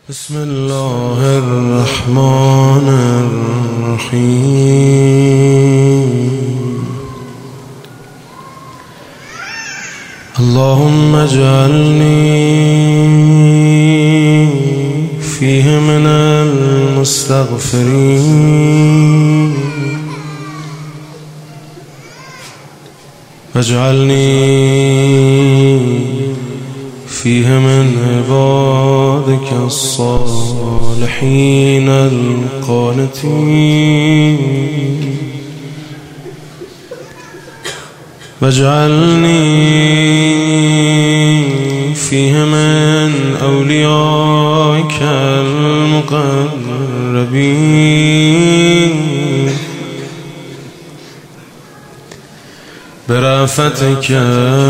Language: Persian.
بسم الله الرحمن الرحيم. اللهم اجعلني فيه من المستغفرين واجعلني فيه من عبادك الصالحين القانتين واجعلني فيه من أوليائك المقربين برأفتك